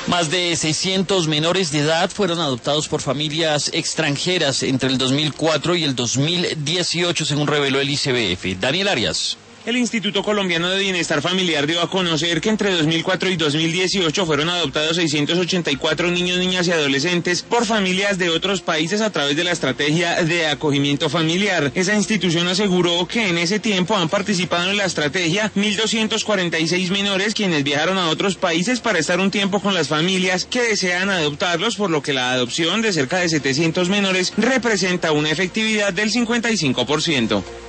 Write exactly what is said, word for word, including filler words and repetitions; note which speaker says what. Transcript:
Speaker 1: Más de seiscientos menores de edad fueron adoptados por familias extranjeras entre el dos mil cuatro y el dos mil dieciocho, según reveló el I C B F. Daniel Arias.
Speaker 2: El Instituto Colombiano de Bienestar Familiar dio a conocer que entre dos mil cuatro y dos mil dieciocho fueron adoptados seiscientos ochenta y cuatro niños, niñas y adolescentes por familias de otros países a través de la estrategia de acogimiento familiar. Esa institución aseguró que en ese tiempo han participado en la estrategia mil doscientos cuarenta y seis menores, quienes viajaron a otros países para estar un tiempo con las familias que desean adoptarlos, por lo que la adopción de cerca de setecientos menores representa una efectividad del cincuenta y cinco por ciento.